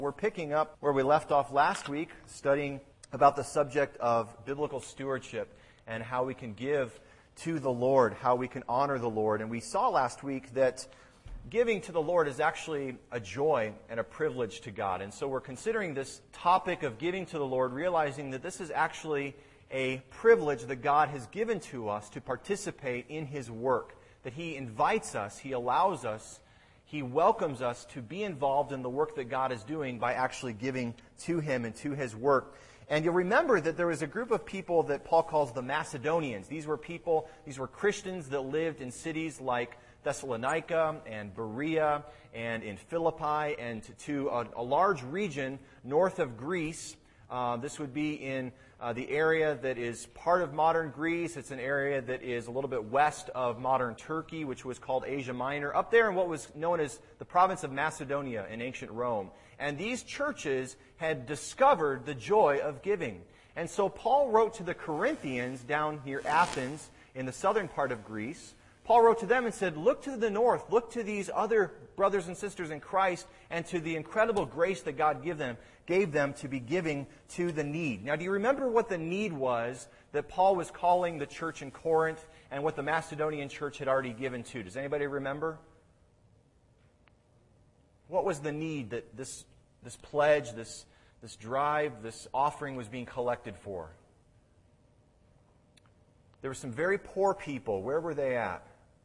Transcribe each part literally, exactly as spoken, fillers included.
We're picking up where we left off last week, studying about the subject of biblical stewardship and how we can give to the Lord, how we can honor the Lord. And we saw last week that giving to the Lord is actually a joy and a privilege to God. And so we're considering this topic of giving to the Lord, realizing that this is actually a privilege that God has given to us to participate in His work, that He invites us, He allows us, He welcomes us to be involved in the work that God is doing by actually giving to Him and to His work. And you'll remember that there was a group of people that Paul calls the Macedonians. These were people, these were Christians that lived in cities like Thessalonica and Berea and in Philippi and to, to a, a large region north of Greece. Uh, this would be in uh, the area that is part of modern Greece. It's an area that is a little bit west of modern Turkey, which was called Asia Minor, up there in what was known as the province of Macedonia in ancient Rome. And these churches had discovered the joy of giving. And so Paul wrote to the Corinthians down near Athens in the southern part of Greece. Paul wrote to them and said, look to the north, look to these other brothers and sisters in Christ and to the incredible grace that God give them, gave them to be giving to the need. Now, do you remember what the need was that Paul was calling the church in Corinth and what the Macedonian church had already given to? Does anybody remember? What was the need that this, this pledge, this, this drive, this offering was being collected for? There were some very poor people. Where were they at?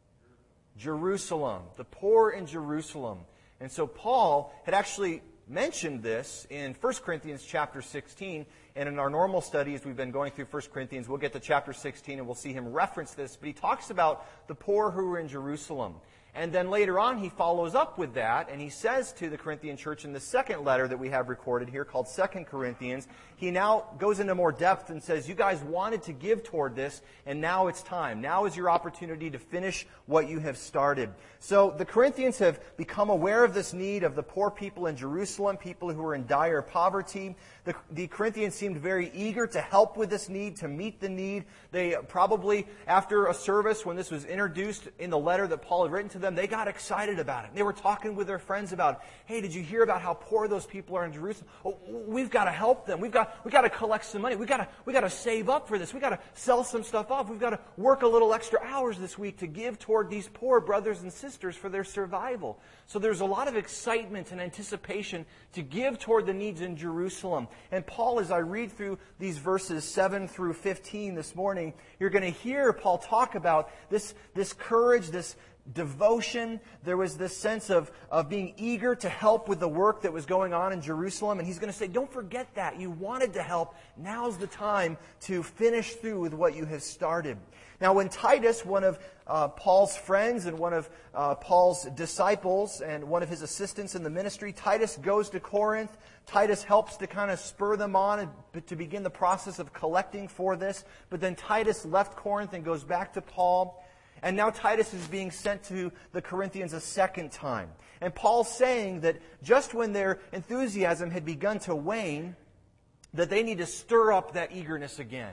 Jerusalem. The poor in Jerusalem. And so Paul had actually mentioned this in First Corinthians chapter sixteen. And in our normal studies, we've been going through First Corinthians. We'll get to chapter sixteen and we'll see him reference this. But he talks about the poor who were in Jerusalem. And then later on, he follows up with that, and he says to the Corinthian church in the second letter that we have recorded here, called Second Corinthians, he now goes into more depth and says, you guys wanted to give toward this, and now it's time. Now is your opportunity to finish what you have started. So the Corinthians have become aware of this need of the poor people in Jerusalem, people who were in dire poverty. The, the Corinthians seemed very eager to help with this need, to meet the need. They probably, after a service, when this was introduced in the letter that Paul had written to them, they got excited about it. They were talking with their friends about, hey, did you hear about how poor those people are in Jerusalem? Oh, we've got to help them. We've got we got to collect some money. We've got to we got to save up for this. We've got to sell some stuff off. We've got to work a little extra hours this week to give toward these poor brothers and sisters for their survival. So there's a lot of excitement and anticipation to give toward the needs in Jerusalem. And Paul, as I read through these verses seven through fifteen this morning, you're going to hear Paul talk about this, this courage, this devotion. There was this sense of, of being eager to help with the work that was going on in Jerusalem. And he's going to say, don't forget that. You wanted to help. Now's the time to finish through with what you have started. Now, when Titus, one of uh, Paul's friends and one of uh, Paul's disciples and one of his assistants in the ministry, Titus goes to Corinth. Titus helps to kind of spur them on and to begin the process of collecting for this. But then Titus left Corinth and goes back to Paul. And now Titus is being sent to the Corinthians a second time. And Paul's saying that just when their enthusiasm had begun to wane, that they need to stir up that eagerness again.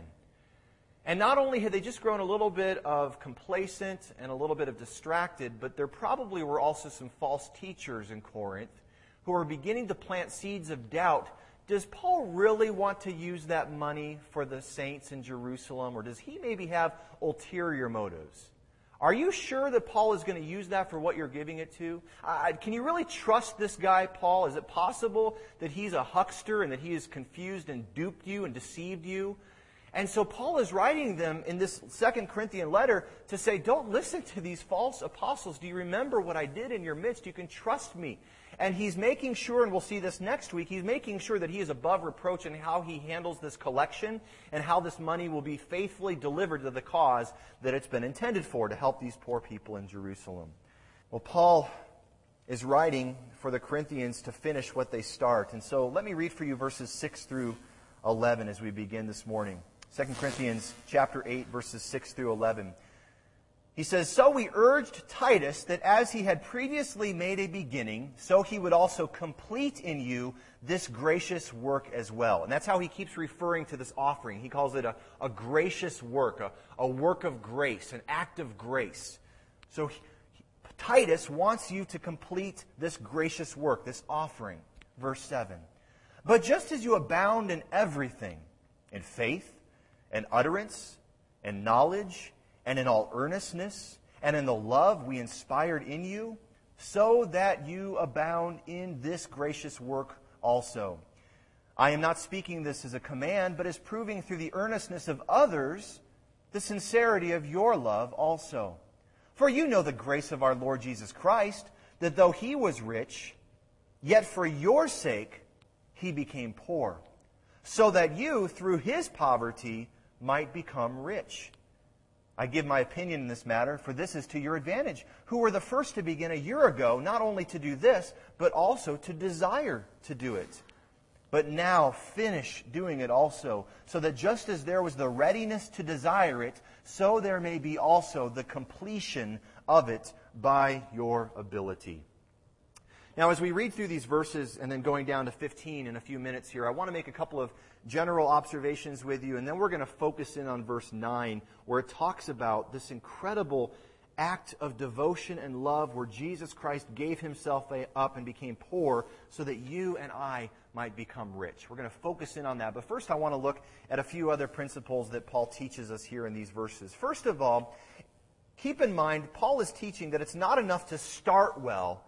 And not only had they just grown a little bit of complacent and a little bit of distracted, but there probably were also some false teachers in Corinth who were beginning to plant seeds of doubt. Does Paul really want to use that money for the saints in Jerusalem, or does he maybe have ulterior motives? Are you sure that Paul is going to use that for what you're giving it to? Uh, can you really trust this guy, Paul? Is it possible that he's a huckster and that he has confused and duped you and deceived you? And so Paul is writing them in this Second Corinthian letter to say, don't listen to these false apostles. Do you remember what I did in your midst? You can trust me. And he's making sure, and we'll see this next week, he's making sure that he is above reproach in how he handles this collection and how this money will be faithfully delivered to the cause that it's been intended for, to help these poor people in Jerusalem. Well, Paul is writing for the Corinthians to finish what they start. And so let me read for you verses six through eleven as we begin this morning. Second Corinthians chapter eight, verses six through eleven. He says, so we urged Titus that as he had previously made a beginning, so he would also complete in you this gracious work as well. And that's how he keeps referring to this offering. He calls it a, a gracious work, a, a work of grace, an act of grace. So he, Titus wants you to complete this gracious work, this offering. verse seven. But just as you abound in everything, in faith, and utterance, and knowledge, and in all earnestness, and in the love we inspired in you, so that you abound in this gracious work also. I am not speaking this as a command, but as proving through the earnestness of others the sincerity of your love also. For you know the grace of our Lord Jesus Christ, that though he was rich, yet for your sake he became poor, so that you, through his poverty, might become rich. I give my opinion in this matter, for this is to your advantage, who were the first to begin a year ago, not only to do this, but also to desire to do it. But now finish doing it also, so that just as there was the readiness to desire it, so there may be also the completion of it by your ability. Now, as we read through these verses and then going down to fifteen in a few minutes here, I want to make a couple of general observations with you, and then we're going to focus in on verse nine, where it talks about this incredible act of devotion and love where Jesus Christ gave himself up and became poor so that you and I might become rich. We're going to focus in on that. But first I want to look at a few other principles that Paul teaches us here in these verses. First of all, keep in mind, Paul is teaching that it's not enough to start well,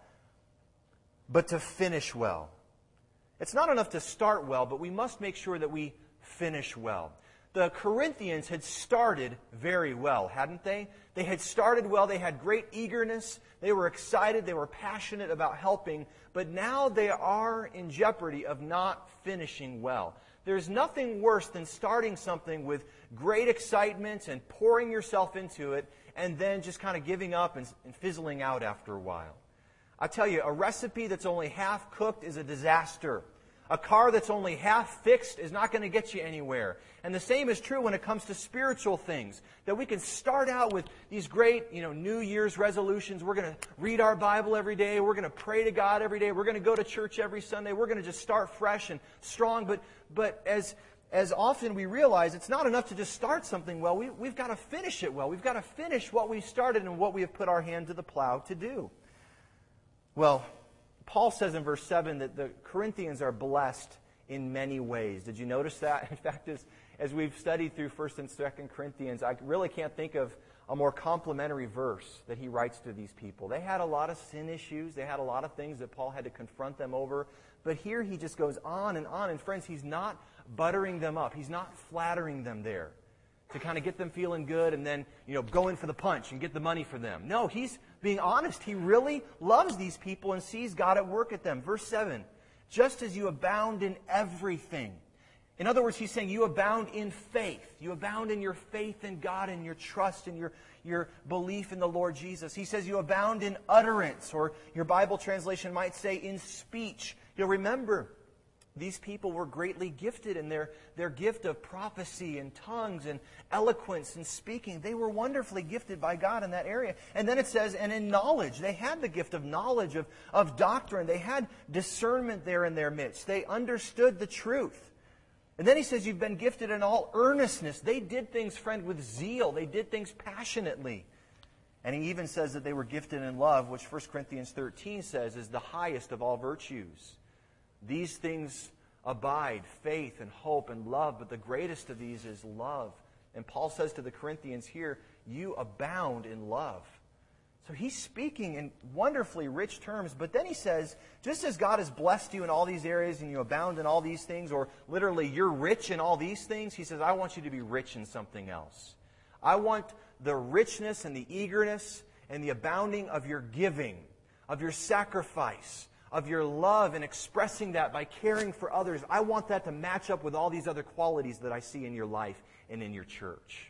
but to finish well. It's not enough to start well, but we must make sure that we finish well. The Corinthians had started very well, hadn't they? They had started well. They had great eagerness. They were excited. They were passionate about helping. But now they are in jeopardy of not finishing well. There's nothing worse than starting something with great excitement and pouring yourself into it and then just kind of giving up and, and fizzling out after a while. I tell you, a recipe that's only half cooked is a disaster. A car that's only half fixed is not going to get you anywhere. And the same is true when it comes to spiritual things. That we can start out with these great, you know, New Year's resolutions. We're going to read our Bible every day. We're going to pray to God every day. We're going to go to church every Sunday. We're going to just start fresh and strong. But but as as often we realize, it's not enough to just start something well. We, we've got to finish it well. We've got to finish what we started and what we have put our hand to the plow to do. Well, Paul says in verse seven that the Corinthians are blessed in many ways. Did you notice that? In fact, as, as we've studied through First and Second Corinthians, I really can't think of a more complimentary verse that he writes to these people. They had a lot of sin issues. They had a lot of things that Paul had to confront them over. But here he just goes on and on. And friends, he's not buttering them up. He's not flattering them there to kind of get them feeling good and then, you know, go in for the punch and get the money for them. No, he's being honest. He really loves these people and sees God at work at them. Verse seven, just as you abound in everything. In other words, he's saying you abound in faith. You abound in your faith in God and your trust and your, your belief in the Lord Jesus. He says you abound in utterance, or your Bible translation might say in speech. You'll remember, these people were greatly gifted in their, their gift of prophecy and tongues and eloquence and speaking. They were wonderfully gifted by God in that area. And then it says, and in knowledge. They had the gift of knowledge, of, of doctrine. They had discernment there in their midst. They understood the truth. And then he says, you've been gifted in all earnestness. They did things, friend, with zeal. They did things passionately. And he even says that they were gifted in love, which First Corinthians thirteen says is the highest of all virtues. These things abide, faith and hope and love, but the greatest of these is love. And Paul says to the Corinthians here, you abound in love. So he's speaking in wonderfully rich terms, but then he says, just as God has blessed you in all these areas and you abound in all these things, or literally you're rich in all these things, he says, I want you to be rich in something else. I want the richness and the eagerness and the abounding of your giving, of your sacrifice, of your love and expressing that by caring for others. I want that to match up with all these other qualities that I see in your life and in your church.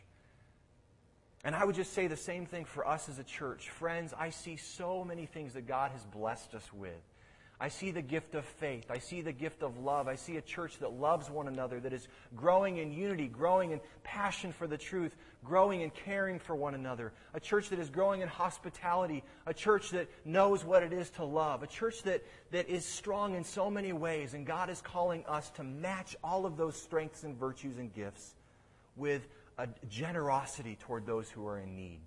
And I would just say the same thing for us as a church. Friends, I see so many things that God has blessed us with. I see the gift of faith. I see the gift of love. I see a church that loves one another, that is growing in unity, growing in passion for the truth, growing in caring for one another. A church that is growing in hospitality. A church that knows what it is to love. A church that, that is strong in so many ways. And God is calling us to match all of those strengths and virtues and gifts with a generosity toward those who are in need.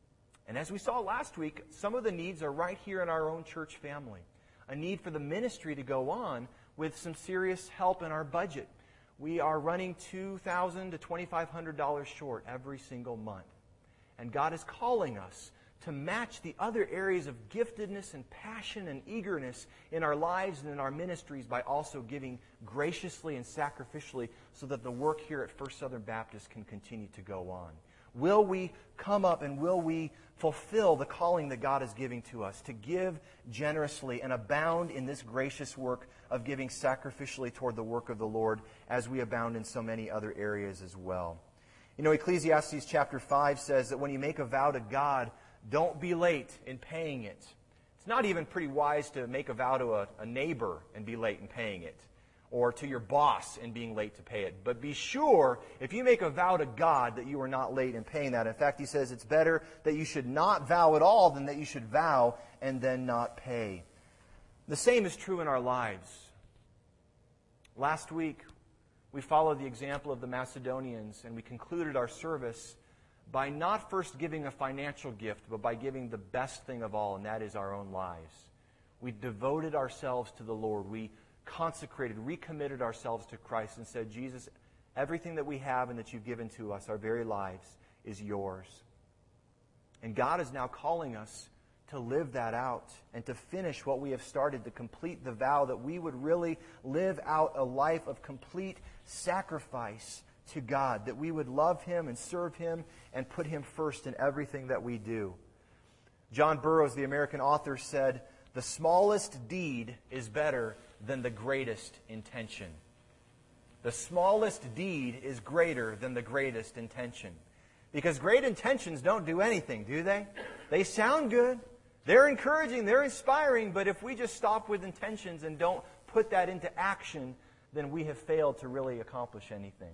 And as we saw last week, some of the needs are right here in our own church family. A need for the ministry to go on, with some serious help in our budget. We are running two thousand dollars to twenty-five hundred dollars short every single month. And God is calling us to match the other areas of giftedness and passion and eagerness in our lives and in our ministries by also giving graciously and sacrificially so that the work here at First Southern Baptist can continue to go on. Will we come up and will we fulfill the calling that God is giving to us to give generously and abound in this gracious work of giving sacrificially toward the work of the Lord as we abound in so many other areas as well? You know, Ecclesiastes chapter five says that when you make a vow to God, don't be late in paying it. It's not even pretty wise to make a vow to a, a neighbor and be late in paying it, or to your boss and being late to pay it. But be sure, if you make a vow to God, that you are not late in paying that. In fact, he says it's better that you should not vow at all than that you should vow and then not pay. The same is true in our lives. Last week, we followed the example of the Macedonians, and we concluded our service by not first giving a financial gift, but by giving the best thing of all, and that is our own lives. We devoted ourselves to the Lord. We consecrated, recommitted ourselves to Christ and said, Jesus, everything that we have and that you've given to us, our very lives, is yours. And God is now calling us to live that out and to finish what we have started, to complete the vow that we would really live out a life of complete sacrifice to God, that we would love Him and serve Him and put Him first in everything that we do. John Burroughs, the American author, said, "The smallest deed is better than the greatest intention." The smallest deed is greater than the greatest intention. Because great intentions don't do anything, do they? They sound good. They're encouraging, they're inspiring, but if we just stop with intentions and don't put that into action, then we have failed to really accomplish anything.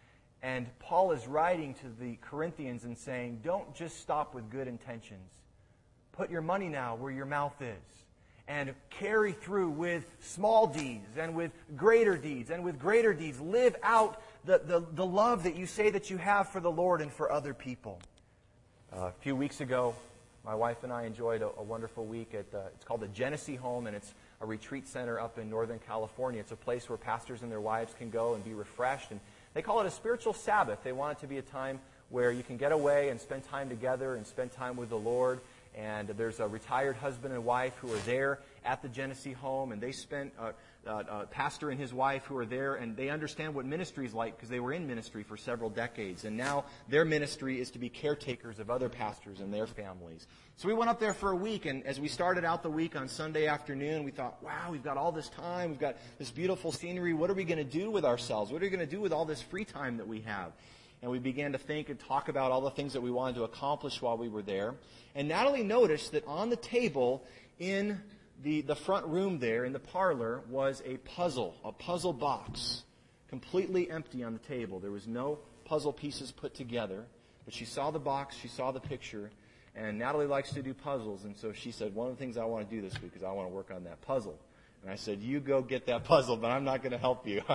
And Paul is writing to the Corinthians and saying, don't just stop with good intentions. Put your money now where your mouth is. And carry through with small deeds and with greater deeds and with greater deeds. Live out the, the, the love that you say that you have for the Lord and for other people. Uh, a few weeks ago, my wife and I enjoyed a, a wonderful week at, uh, it's called the Genesee Home, and it's a retreat center up in Northern California. It's a place where pastors and their wives can go and be refreshed. And they call it a spiritual Sabbath. They want it to be a time where you can get away and spend time together and spend time with the Lord. And there's a retired husband and wife who are there at the Genesee Home, and they spent, uh, uh, uh, pastor and his wife who are there, and they understand what ministry is like because they were in ministry for several decades. And now their ministry is to be caretakers of other pastors and their families. So we went up there for a week, and as we started out the week on Sunday afternoon, we thought, wow, we've got all this time, we've got this beautiful scenery, what are we going to do with ourselves? What are we going to do with all this free time that we have? And we began to think and talk about all the things that we wanted to accomplish while we were there. And Natalie noticed that on the table in the, the front room there, in the parlor, was a puzzle, a puzzle box, completely empty on the table. There was no puzzle pieces put together. But she saw the box, she saw the picture, and Natalie likes to do puzzles. And so she said, one of the things I want to do this week is I want to work on that puzzle. And I said, you go get that puzzle, but I'm not going to help you.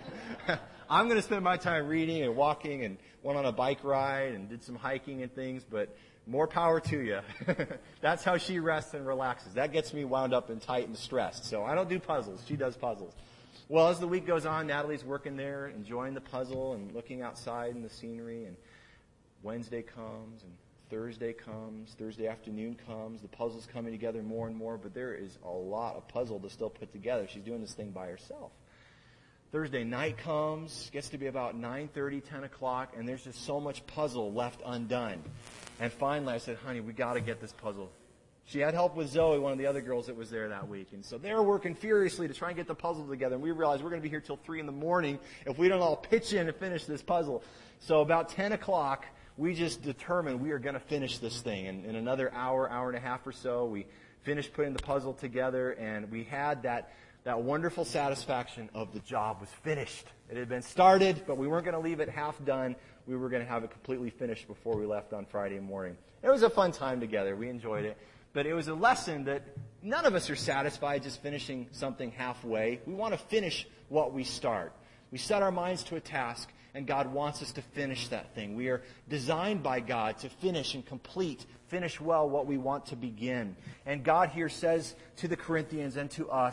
I'm going to spend my time reading and walking and went on a bike ride and did some hiking and things, but more power to you. That's how she rests and relaxes. That gets me wound up and tight and stressed. So I don't do puzzles. She does puzzles. Well, as the week goes on, Natalie's working there, enjoying the puzzle and looking outside in the scenery. And Wednesday comes and Thursday comes, Thursday afternoon comes, the puzzle's coming together more and more, but there is a lot of puzzle to still put together. She's doing this thing by herself. Thursday night comes, gets to be about nine thirty, ten o'clock, and there's just so much puzzle left undone. And finally I said, honey, we got to get this puzzle. She had help with Zoe, one of the other girls that was there that week. And so they were working furiously to try and get the puzzle together. And we realized we're going to be here till three in the morning if we don't all pitch in and finish this puzzle. So about ten o'clock, we just determined we are going to finish this thing. And in another hour, hour and a half or so, we finished putting the puzzle together, and we had that, that wonderful satisfaction of the job was finished. It had been started, but we weren't going to leave it half done. We were going to have it completely finished before we left on Friday morning. It was a fun time together. We enjoyed it. But it was a lesson that none of us are satisfied just finishing something halfway. We want to finish what we start. We set our minds to a task, and God wants us to finish that thing. We are designed by God to finish and complete, finish well what we want to begin. And God here says to the Corinthians and to us,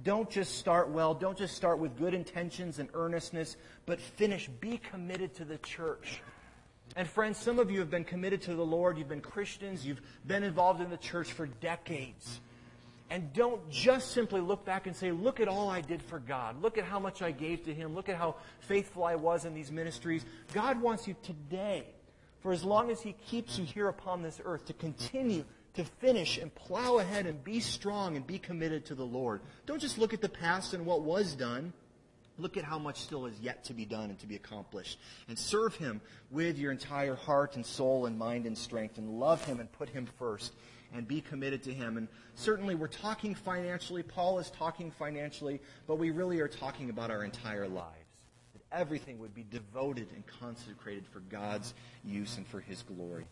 Don't just start well. Don't just start with good intentions and earnestness, but finish. Be committed to the church. And friends, some of you have been committed to the Lord. You've been Christians. You've been involved in the church for decades. And don't just simply look back and say, look at all I did for God. Look at how much I gave to Him. Look at how faithful I was in these ministries. God wants you today, for as long as He keeps you here upon this earth, to continue to finish and plow ahead and be strong and be committed to the Lord. Don't just look at the past and what was done. Look at how much still is yet to be done and to be accomplished. And serve Him with your entire heart and soul and mind and strength. And love Him and put Him first. And be committed to Him. And certainly we're talking financially. Paul is talking financially. But we really are talking about our entire lives. That everything would be devoted and consecrated for God's use and for His glory.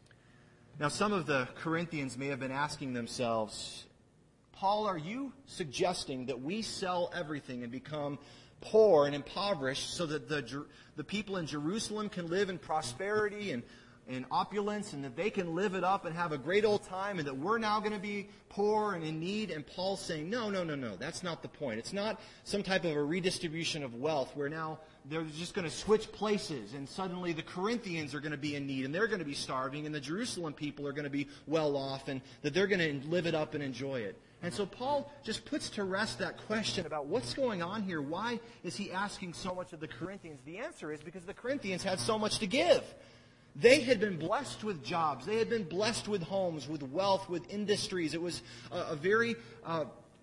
Now, some of the Corinthians may have been asking themselves, Paul, are you suggesting that we sell everything and become poor and impoverished so that the, the people in Jerusalem can live in prosperity and, and opulence and that they can live it up and have a great old time and that we're now going to be poor and in need? And Paul's saying, no, no, no, no, that's not the point. It's not some type of a redistribution of wealth where now they're just going to switch places and suddenly the Corinthians are going to be in need and they're going to be starving and the Jerusalem people are going to be well off and that they're going to live it up and enjoy it. And so Paul just puts to rest that question about what's going on here. Why is he asking so much of the Corinthians? The answer is because the Corinthians had so much to give. They had been blessed with jobs. They had been blessed with homes, with wealth, with industries. It was a, a very uh,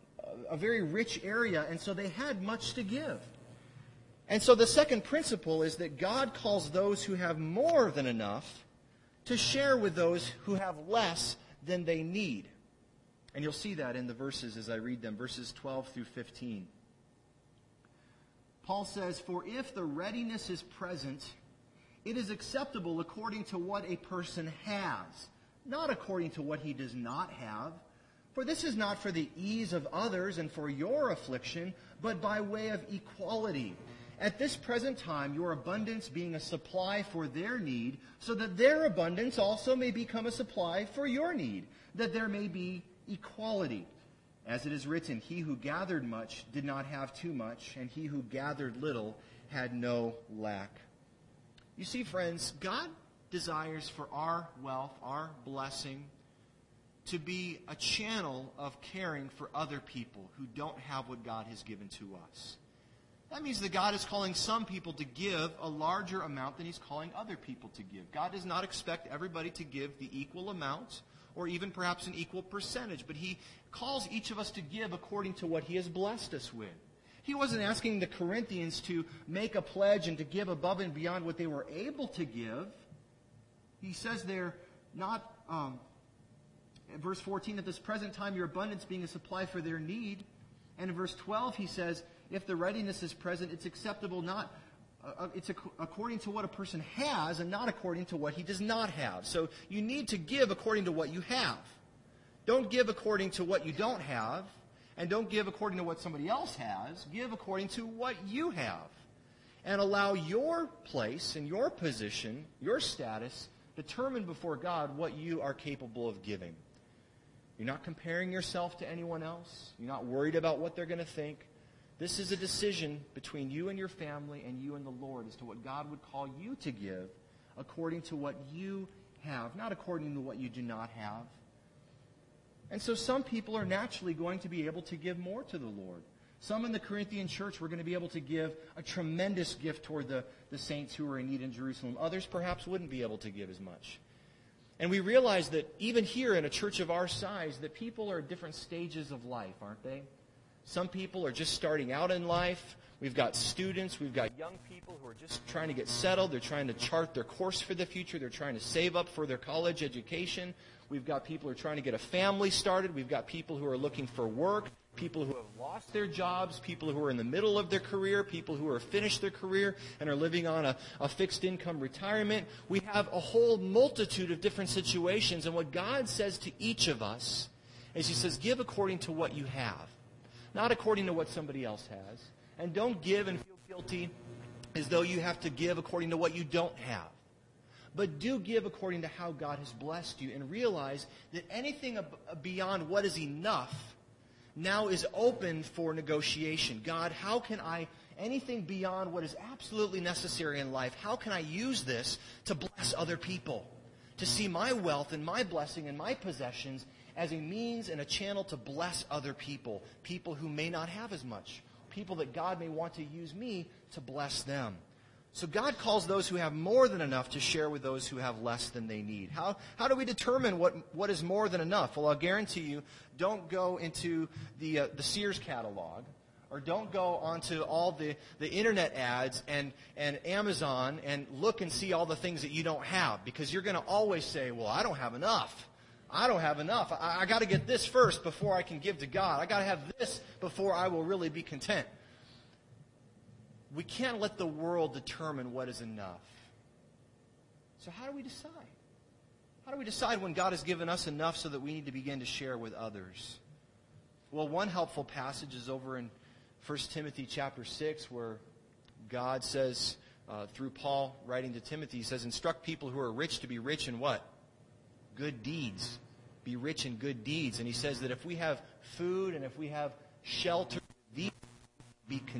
a very rich area, and so they had much to give. And so the second principle is that God calls those who have more than enough to share with those who have less than they need. And you'll see that in the verses as I read them, verses twelve through fifteen. Paul says, "For if the readiness is present, it is acceptable according to what a person has, not according to what he does not have. For this is not for the ease of others and for your affliction, but by way of equality. At this present time, your abundance being a supply for their need, so that their abundance also may become a supply for your need, that there may be equality. As it is written, he who gathered much did not have too much, and he who gathered little had no lack." You see, friends, God desires for our wealth, our blessing, to be a channel of caring for other people who don't have what God has given to us. That means that God is calling some people to give a larger amount than He's calling other people to give. God does not expect everybody to give the equal amount or even perhaps an equal percentage, but He calls each of us to give according to what He has blessed us with. He wasn't asking the Corinthians to make a pledge and to give above and beyond what they were able to give. He says there, not, um, in verse fourteen, at this present time your abundance being a supply for their need. And in verse twelve he says, if the readiness is present, it's acceptable not, uh, it's ac- according to what a person has and not according to what he does not have. So you need to give according to what you have. Don't give according to what you don't have. And don't give according to what somebody else has. Give according to what you have. And allow your place and your position, your status, determine before God what you are capable of giving. You're not comparing yourself to anyone else. You're not worried about what they're going to think. This is a decision between you and your family and you and the Lord as to what God would call you to give according to what you have, not according to what you do not have. And so some people are naturally going to be able to give more to the Lord. Some in the Corinthian church were going to be able to give a tremendous gift toward the, the saints who were in need in Jerusalem. Others perhaps wouldn't be able to give as much. And we realize that even here in a church of our size, that people are at different stages of life, aren't they? Some people are just starting out in life. We've got students. We've got young people who are just trying to get settled. They're trying to chart their course for the future. They're trying to save up for their college education. We've got people who are trying to get a family started. We've got people who are looking for work, people who have lost their jobs, people who are in the middle of their career, people who are finished their career and are living on a, a fixed income retirement. We have a whole multitude of different situations. And what God says to each of us is He says, give according to what you have, not according to what somebody else has. And don't give and feel guilty as though you have to give according to what you don't have. But do give according to how God has blessed you, and realize that anything ab- beyond what is enough now is open for negotiation. God, how can I, anything beyond what is absolutely necessary in life, how can I use this to bless other people? To see my wealth and my blessing and my possessions as a means and a channel to bless other people. People who may not have as much. People that God may want to use me to bless them. So God calls those who have more than enough to share with those who have less than they need. How, how do we determine what, what is more than enough? Well, I'll guarantee you, don't go into the, uh, the Sears catalog, or don't go onto all the, the internet ads and, and Amazon and look and see all the things that you don't have, because you're going to always say, well, I don't have enough. I don't have enough. I, I got to get this first before I can give to God. I got to have this before I will really be content. We can't let the world determine what is enough. So how do we decide? How do we decide when God has given us enough so that we need to begin to share with others? Well, one helpful passage is over in First Timothy chapter six, where God says, uh, through Paul writing to Timothy, he says, instruct people who are rich to be rich in what? Good deeds. Be rich in good deeds. And he says that if we have food and if we have shelter, these be content.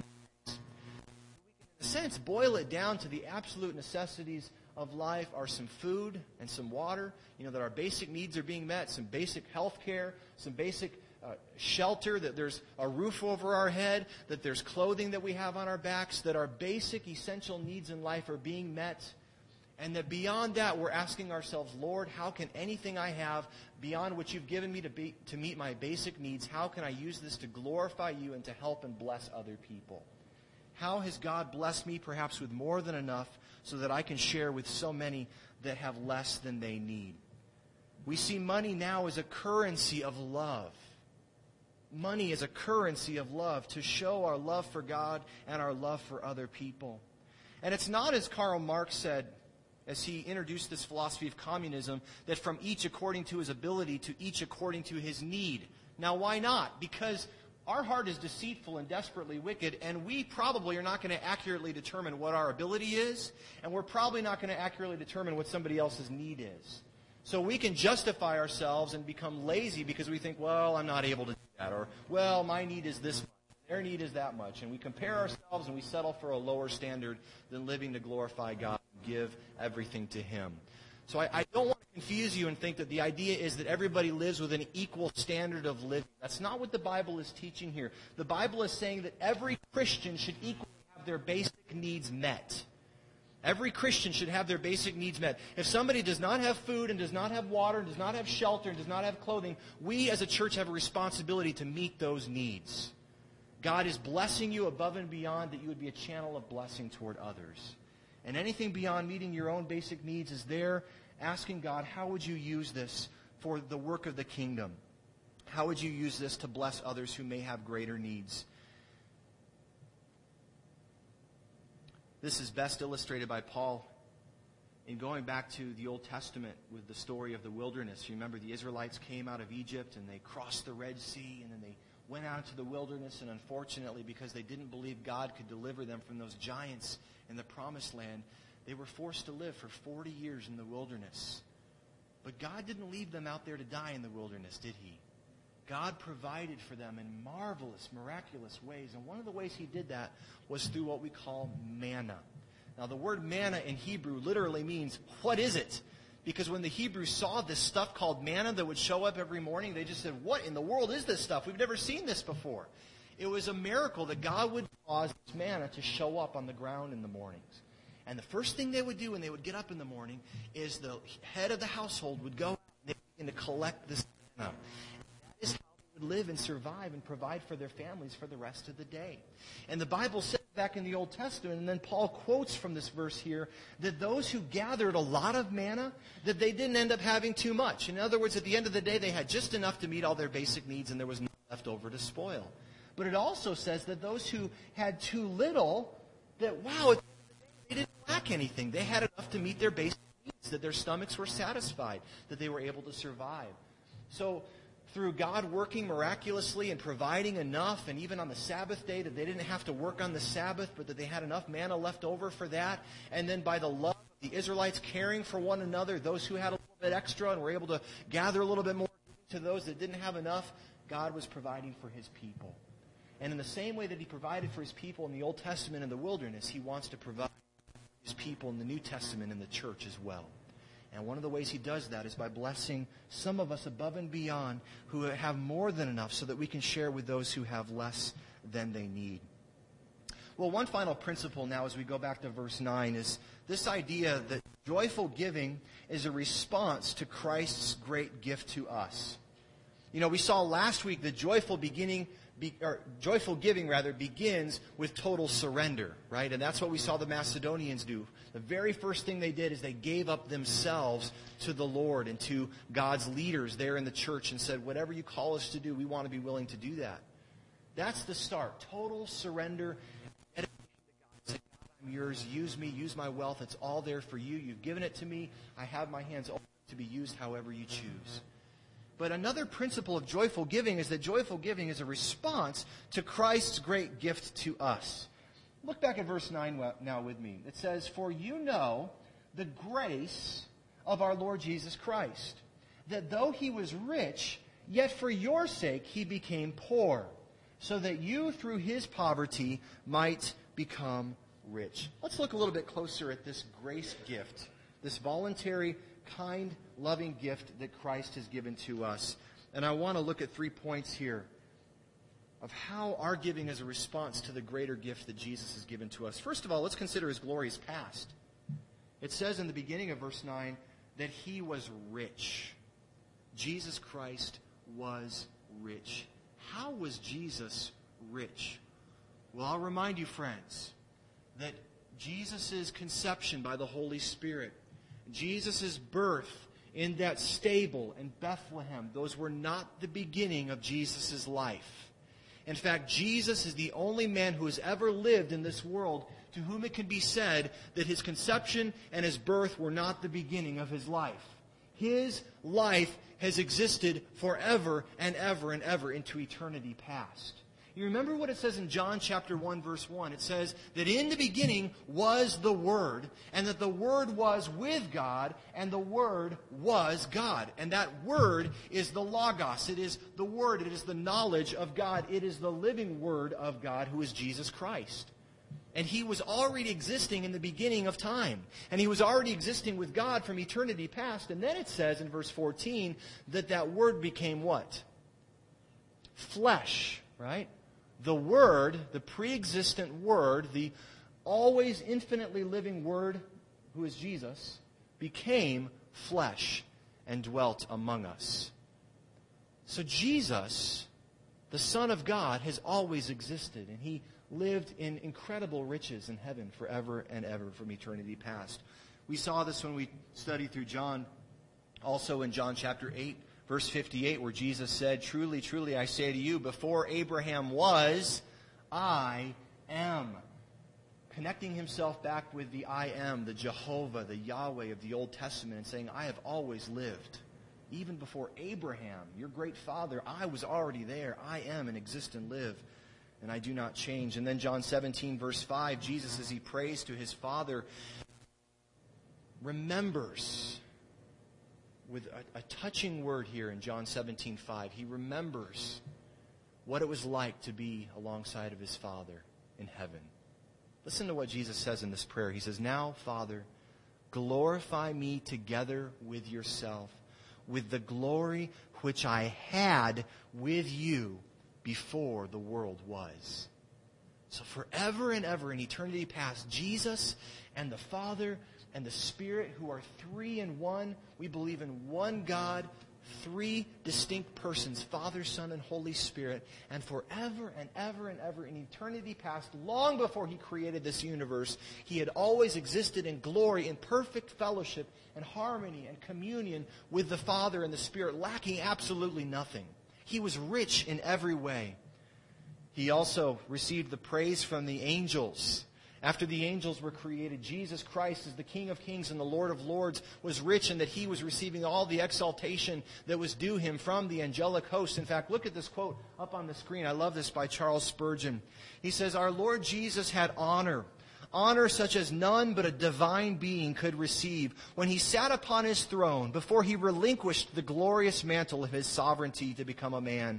In a sense, boil it down to the absolute necessities of life are some food and some water, you know, that our basic needs are being met, some basic health care, some basic uh, shelter, that there's a roof over our head, that there's clothing that we have on our backs, that our basic essential needs in life are being met, and that beyond that we're asking ourselves, Lord, how can anything I have beyond what you've given me to be, to meet my basic needs, how can I use this to glorify you and to help and bless other people? How has God blessed me perhaps with more than enough so that I can share with so many that have less than they need? We see money now as a currency of love. Money is a currency of love to show our love for God and our love for other people. And it's not, as Karl Marx said, as he introduced this philosophy of communism, that from each according to his ability to each according to his need. Now, why not? Because our heart is deceitful and desperately wicked, and we probably are not going to accurately determine what our ability is, and we're probably not going to accurately determine what somebody else's need is. So we can justify ourselves and become lazy because we think, well, I'm not able to do that, or, well, my need is this much, their need is that much, and we compare ourselves and we settle for a lower standard than living to glorify God and give everything to Him. So I, I don't want to confuse you and think that the idea is that everybody lives with an equal standard of living. That's not what the Bible is teaching here. The Bible is saying that every Christian should equally have their basic needs met. Every Christian should have their basic needs met. If somebody does not have food and does not have water and does not have shelter and does not have clothing, we as a church have a responsibility to meet those needs. God is blessing you above and beyond that you would be a channel of blessing toward others. And anything beyond meeting your own basic needs is there asking God, how would you use this for the work of the kingdom? How would you use this to bless others who may have greater needs? This is best illustrated by Paul in going back to the Old Testament with the story of the wilderness. You remember the Israelites came out of Egypt and they crossed the Red Sea and then they went out into the wilderness, and unfortunately, because they didn't believe God could deliver them from those giants in the Promised Land, they were forced to live for forty years in the wilderness. But God didn't leave them out there to die in the wilderness, did He? God provided for them in marvelous, miraculous ways. And one of the ways He did that was through what we call manna. Now, the word manna in Hebrew literally means, what is it? Because when the Hebrews saw this stuff called manna that would show up every morning, they just said, what in the world is this stuff? We've never seen this before. It was a miracle that God would cause this manna to show up on the ground in the mornings. And the first thing they would do when they would get up in the morning is the head of the household would go and they would begin to collect this manna. And that is how they would live and survive and provide for their families for the rest of the day. And the Bible says back in the Old Testament, and then Paul quotes from this verse here, that those who gathered a lot of manna, that they didn't end up having too much. In other words, at the end of the day, they had just enough to meet all their basic needs and there was nothing left over to spoil. But it also says that those who had too little, that, wow, they didn't lack anything. They had enough to meet their basic needs, that their stomachs were satisfied, that they were able to survive. So through God working miraculously and providing enough, and even on the Sabbath day, that they didn't have to work on the Sabbath, but that they had enough manna left over for that, and then by the love of the Israelites caring for one another, those who had a little bit extra and were able to gather a little bit more to those that didn't have enough, God was providing for his people. And in the same way that he provided for his people in the Old Testament in the wilderness, he wants to provide for his people in the New Testament in the church as well. And one of the ways he does that is by blessing some of us above and beyond who have more than enough so that we can share with those who have less than they need. Well, one final principle now as we go back to verse nine is this idea that joyful giving is a response to Christ's great gift to us. You know, we saw last week that joyful beginning, be, or joyful giving rather, begins with total surrender, right? And that's what we saw the Macedonians do. The very first thing they did is they gave up themselves to the Lord and to God's leaders there in the church and said, whatever you call us to do, we want to be willing to do that. That's the start. Total surrender. Dedication to God. Say, God, I'm yours. Use me. Use my wealth. It's all there for you. You've given it to me. I have my hands open to be used however you choose. But another principle of joyful giving is that joyful giving is a response to Christ's great gift to us. Look back at verse nine now with me. It says, for you know the grace of our Lord Jesus Christ, that though he was rich, yet for your sake he became poor, so that you through his poverty might become rich. Let's look a little bit closer at this grace gift, this voluntary, kind, loving gift that Christ has given to us. And I want to look at three points here of how our giving is a response to the greater gift that Jesus has given to us. First of all, let's consider his glorious past. It says in the beginning of verse nine that he was rich. Jesus Christ was rich. How was Jesus rich? Well, I'll remind you, friends, that Jesus' conception by the Holy Spirit, Jesus' birth in that stable in Bethlehem, those were not the beginning of Jesus' life. In fact, Jesus is the only man who has ever lived in this world to whom it can be said that his conception and his birth were not the beginning of his life. His life has existed forever and ever and ever into eternity past. You remember what it says in John chapter one, verse one. It says that in the beginning was the Word, and that the Word was with God, and the Word was God. And that Word is the Logos. It is the Word. It is the knowledge of God. It is the living Word of God, who is Jesus Christ. And he was already existing in the beginning of time. And he was already existing with God from eternity past. And then it says in verse fourteen that that Word became what? Flesh, right? The Word, the pre-existent Word, the always infinitely living Word, who is Jesus, became flesh and dwelt among us. So Jesus, the Son of God, has always existed, and he lived in incredible riches in heaven forever and ever from eternity past. We saw this when we studied through John, also in John chapter eight. Verse fifty-eight, where Jesus said, truly, truly, I say to you, before Abraham was, I am. Connecting himself back with the I am, the Jehovah, the Yahweh of the Old Testament, and saying, I have always lived. Even before Abraham, your great father, I was already there. I am and exist and live, and I do not change. And then John seventeen, verse five, Jesus, as he prays to his Father, remembers, with a, a touching word here in John seventeen five, he remembers what it was like to be alongside of his Father in heaven. Listen to what Jesus says in this prayer. He says, now, Father, glorify me together with yourself, with the glory which I had with you before the world was. So forever and ever in eternity past, Jesus and the Father and the Spirit, who are three in one. We believe in one God, three distinct persons, Father, Son, and Holy Spirit. And forever and ever and ever in eternity past, long before he created this universe, he had always existed in glory, in perfect fellowship and harmony and communion with the Father and the Spirit, lacking absolutely nothing. He was rich in every way. He also received the praise from the angels. After the angels were created, Jesus Christ, as the King of Kings and the Lord of Lords, was rich in that he was receiving all the exaltation that was due him from the angelic host. In fact, look at this quote up on the screen. I love this, by Charles Spurgeon. He says, our Lord Jesus had honor, honor such as none but a divine being could receive when he sat upon his throne before he relinquished the glorious mantle of his sovereignty to become a man.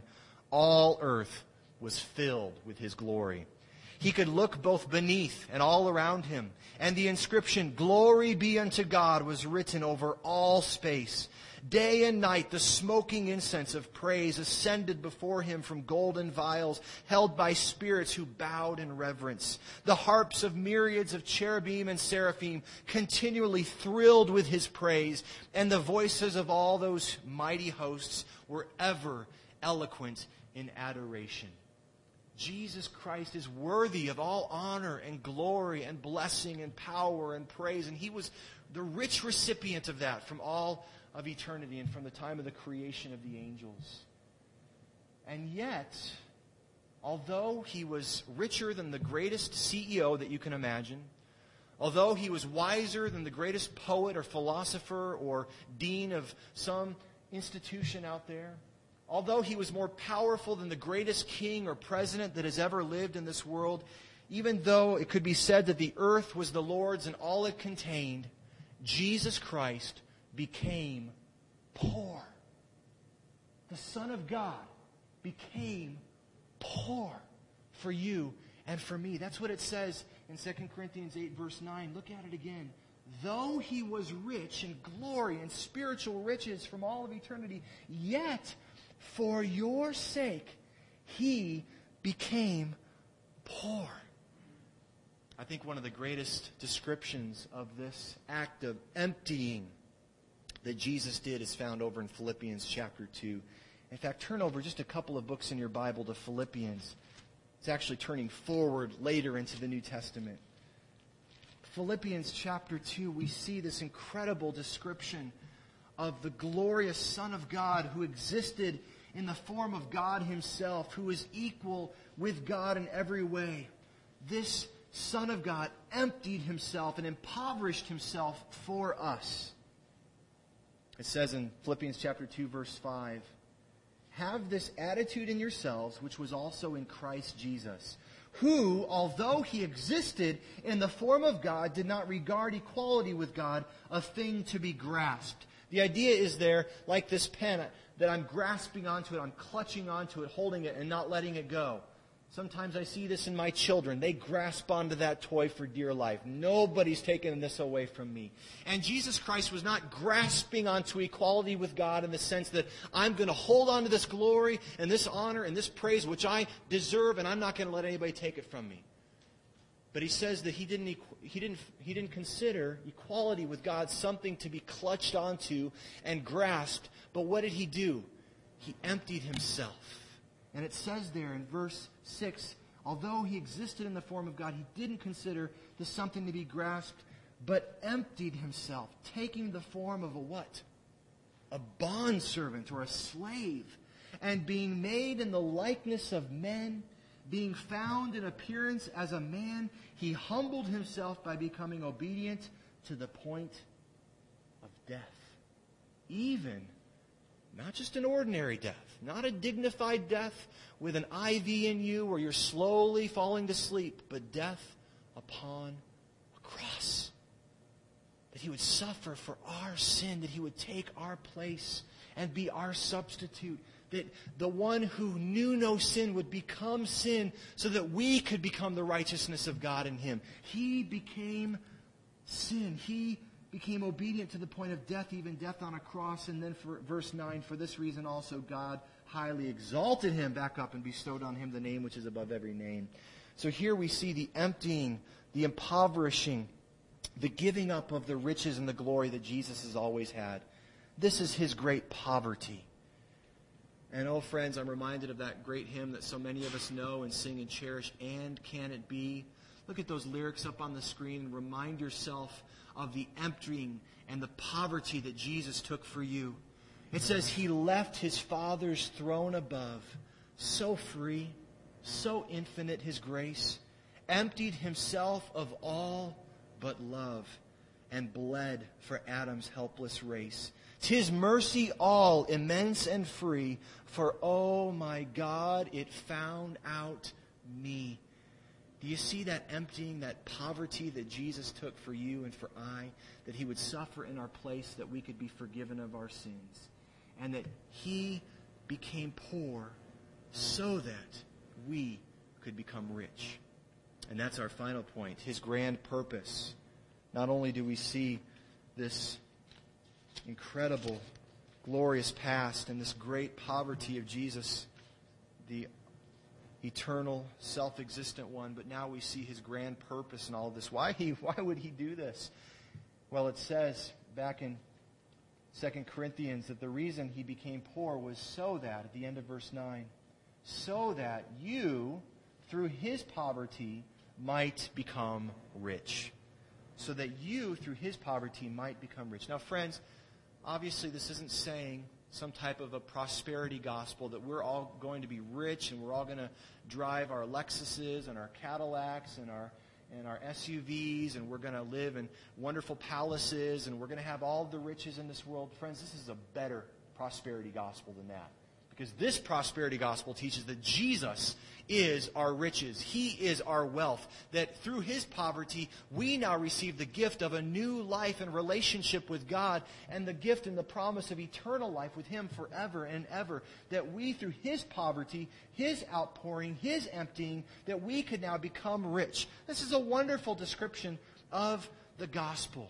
All earth was filled with his glory. He could look both beneath and all around him, and the inscription, "Glory be unto God," was written over all space. Day and night the smoking incense of praise ascended before him from golden vials held by spirits who bowed in reverence. The harps of myriads of cherubim and seraphim continually thrilled with his praise, and the voices of all those mighty hosts were ever eloquent in adoration. Jesus Christ is worthy of all honor and glory and blessing and power and praise. And he was the rich recipient of that from all of eternity and from the time of the creation of the angels. And yet, although he was richer than the greatest C E O that you can imagine, although he was wiser than the greatest poet or philosopher or dean of some institution out there, although he was more powerful than the greatest king or president that has ever lived in this world, even though it could be said that the earth was the Lord's and all it contained, Jesus Christ became poor. The Son of God became poor for you and for me. That's what it says in Second Corinthians eight, verse nine. Look at it again. Though he was rich in glory and spiritual riches from all of eternity, yet for your sake he became poor. I think one of the greatest descriptions of this act of emptying that Jesus did is found over in Philippians chapter two. In fact, turn over just a couple of books in your Bible to Philippians. It's actually turning forward later into the New Testament. Philippians chapter two, we see this incredible description of the glorious Son of God who existed in the form of God himself, who is equal with God in every way. This Son of God emptied himself and impoverished himself for us. It says in Philippians chapter two, verse five, "Have this attitude in yourselves, which was also in Christ Jesus, who, although he existed in the form of God, did not regard equality with God a thing to be grasped." The idea is there, like this pen, that I'm grasping onto it, I'm clutching onto it, holding it, and not letting it go. Sometimes I see this in my children. They grasp onto that toy for dear life. Nobody's taking this away from me. And Jesus Christ was not grasping onto equality with God in the sense that I'm going to hold on to this glory and this honor and this praise which I deserve, and I'm not going to let anybody take it from me. But he says that he didn't, he didn't, he didn't consider equality with God something to be clutched onto and grasped. But what did he do? He emptied himself. And it says there in verse six, although he existed in the form of God, he didn't consider this something to be grasped, but emptied himself, taking the form of a what? A bondservant or a slave. And being made in the likeness of men, being found in appearance as a man, he humbled himself by becoming obedient to the point of death. Even, not just an ordinary death, not a dignified death with an I V in you where you're slowly falling to sleep, but death upon a cross. That he would suffer for our sin, that he would take our place and be our substitute. That the one who knew no sin would become sin so that we could become the righteousness of God in him. He became sin. He became obedient to the point of death, even death on a cross. And then for verse nine, for this reason also God highly exalted him back up and bestowed on him the name which is above every name. So here we see the emptying, the impoverishing, the giving up of the riches and the glory that Jesus has always had. This is his great poverty. And oh, friends, I'm reminded of that great hymn that so many of us know and sing and cherish, "And Can It Be?" Look at those lyrics up on the screen and remind yourself of the emptying and the poverty that Jesus took for you. It says he left his Father's throne above, so free, so infinite his grace, emptied himself of all but love, and bled for Adam's helpless race. 'Tis mercy all immense and free, for oh my God, it found out me. Do you see that emptying, that poverty that Jesus took for you and for I, that he would suffer in our place that we could be forgiven of our sins, and that he became poor so that we could become rich. And that's our final point, His grand purpose. Not only do we see this incredible, glorious past and this great poverty of Jesus, the eternal, self-existent one, but now we see His grand purpose in all of this. Why he? Why would He do this? Well, it says back in Second Corinthians that the reason He became poor was so that, at the end of verse nine, so that you, through His poverty, might become rich. So that you, through His poverty, might become rich. Now, friends, obviously this isn't saying some type of a prosperity gospel that we're all going to be rich and we're all going to drive our Lexuses and our Cadillacs and our and our S U Vs and we're going to live in wonderful palaces and we're going to have all the riches in this world. Friends, this is a better prosperity gospel than that. Because this prosperity gospel teaches that Jesus is our riches. He is our wealth. That through His poverty, we now receive the gift of a new life and relationship with God and the gift and the promise of eternal life with Him forever and ever. That we, through His poverty, His outpouring, His emptying, that we could now become rich. This is a wonderful description of the gospel.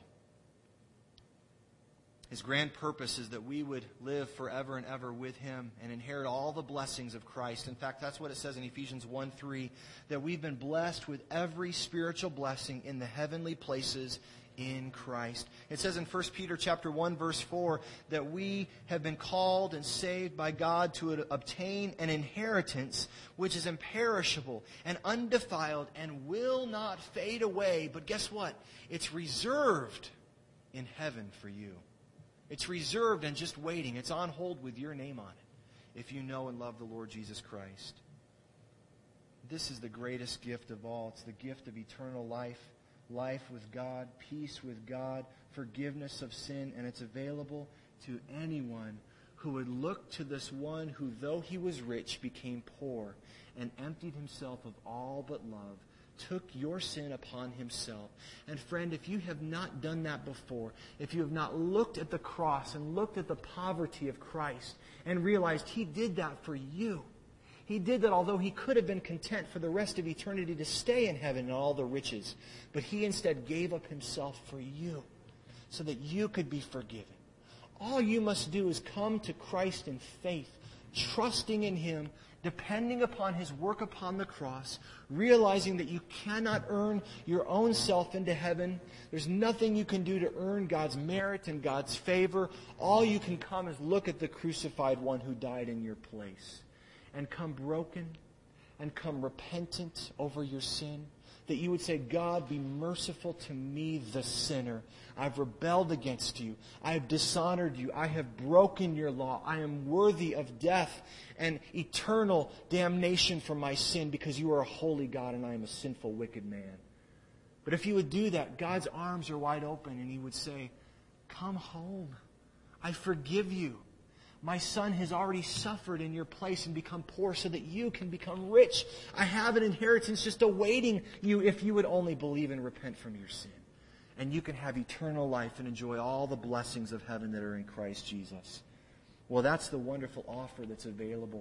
His grand purpose is that we would live forever and ever with Him and inherit all the blessings of Christ. In fact, that's what it says in Ephesians one three, that we've been blessed with every spiritual blessing in the heavenly places in Christ. It says in First Peter chapter one, verse four, that we have been called and saved by God to obtain an inheritance which is imperishable and undefiled and will not fade away. But guess what? It's reserved in heaven for you. It's reserved and just waiting. It's on hold with your name on it if you know and love the Lord Jesus Christ. This is the greatest gift of all. It's the gift of eternal life, life with God, peace with God, forgiveness of sin, and it's available to anyone who would look to this one who, though He was rich, became poor and emptied Himself of all but love, took your sin upon Himself. And friend, if you have not done that before, if you have not looked at the cross and looked at the poverty of Christ and realized He did that for you, He did that although He could have been content for the rest of eternity to stay in heaven and all the riches, but He instead gave up Himself for you so that you could be forgiven. All you must do is come to Christ in faith, trusting in Him, depending upon His work upon the cross, realizing that you cannot earn your own self into heaven. There's nothing you can do to earn God's merit and God's favor. All you can come is look at the crucified one who died in your place and come broken and come repentant over your sin. That you would say, God, be merciful to me, the sinner. I've rebelled against you. I have dishonored you. I have broken your law. I am worthy of death and eternal damnation for my sin because you are a holy God and I am a sinful, wicked man. But if you would do that, God's arms are wide open and He would say, come home. I forgive you. My Son has already suffered in your place and become poor so that you can become rich. I have an inheritance just awaiting you if you would only believe and repent from your sin. And you can have eternal life and enjoy all the blessings of heaven that are in Christ Jesus. Well, that's the wonderful offer that's available.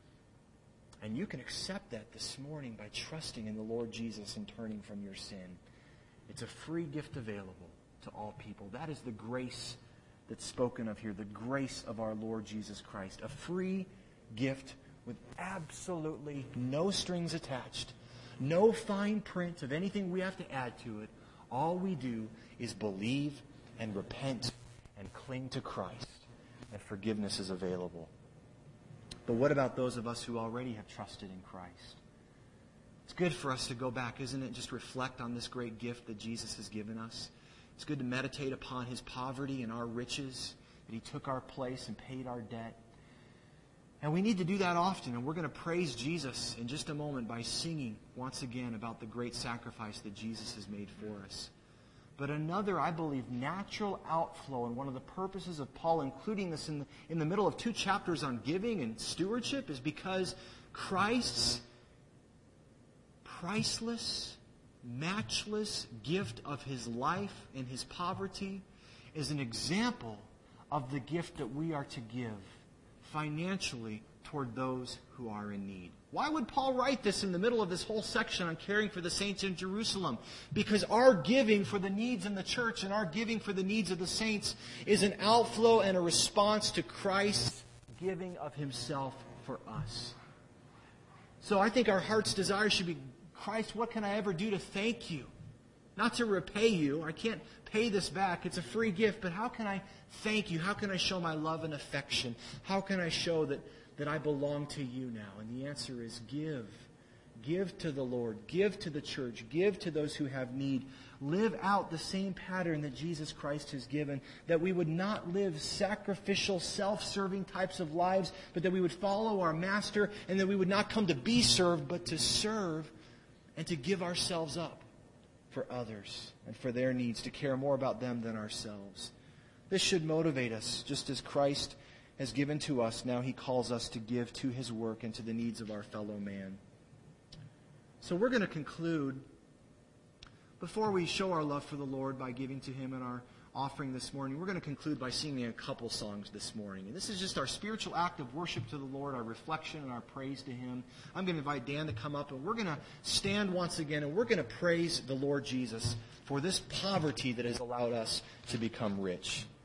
And you can accept that this morning by trusting in the Lord Jesus and turning from your sin. It's a free gift available to all people. That is the grace that's spoken of here, the grace of our Lord Jesus Christ. A free gift with absolutely no strings attached, no fine print of anything we have to add to it. All we do is believe and repent and cling to Christ, and forgiveness is available. But what about those of us who already have trusted in Christ? It's good for us to go back, isn't it? Just reflect on this great gift that Jesus has given us. It's good to meditate upon His poverty and our riches, that He took our place and paid our debt. And we need to do that often, and we're going to praise Jesus in just a moment by singing once again about the great sacrifice that Jesus has made for us. But another, I believe, natural outflow, and one of the purposes of Paul including this in the, in the middle of two chapters on giving and stewardship, is because Christ's priceless, matchless gift of His life and His poverty is an example of the gift that we are to give financially toward those who are in need. Why would Paul write this in the middle of this whole section on caring for the saints in Jerusalem? Because our giving for the needs in the church and our giving for the needs of the saints is an outflow and a response to Christ's giving of himself for us. So I think our heart's desire should be, Christ, what can I ever do to thank you? Not to repay you. I can't pay this back. It's a free gift. But how can I thank you? How can I show my love and affection? How can I show that, that I belong to you now? And the answer is give. Give to the Lord. Give to the church. Give to those who have need. Live out the same pattern that Jesus Christ has given. That we would not live sacrificial, self-serving types of lives, but that we would follow our Master, and that we would not come to be served, but to serve and to give ourselves up for others and for their needs, to care more about them than ourselves. This should motivate us, just as Christ has given to us. Now he calls us to give to his work and to the needs of our fellow man. So we're going to conclude, before we show our love for the Lord by giving to him in our offering this morning, we're going to conclude by singing a couple songs this morning. And this is just our spiritual act of worship to the Lord, our reflection and our praise to him. I'm going to invite Dan to come up, and we're going to stand once again, and we're going to praise the Lord Jesus for this poverty that has allowed us to become rich.